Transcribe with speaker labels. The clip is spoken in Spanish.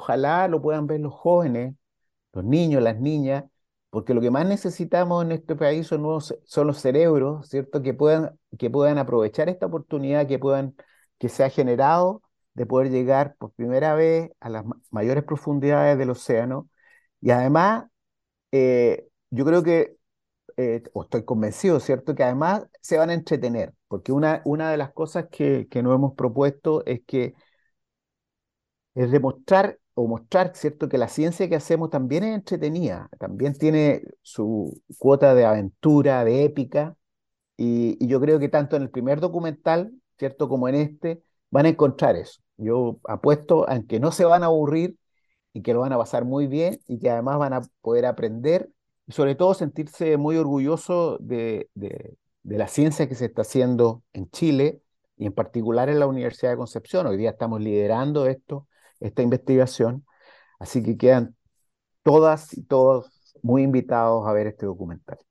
Speaker 1: ojalá lo puedan ver los jóvenes, los niños, las niñas, porque lo que más necesitamos en este país son, son los cerebros, ¿cierto? Que puedan aprovechar esta oportunidad que se ha generado de poder llegar por primera vez a las mayores profundidades del océano. Y además, yo creo que, o estoy convencido, ¿cierto? Que además se van a entretener, porque una de las cosas que nos hemos propuesto es demostrar o mostrar, ¿cierto?, que la ciencia que hacemos también es entretenida, también tiene su cuota de aventura, de épica, y yo creo que tanto en el primer documental, ¿cierto?, como en este, van a encontrar eso. Yo apuesto a que no se van a aburrir y que lo van a pasar muy bien y que además van a poder aprender y sobre todo sentirse muy orgullosos de la ciencia que se está haciendo en Chile y en particular en la Universidad de Concepción. Hoy día estamos liderando esta investigación, así que quedan todas y todos muy invitados a ver este documental.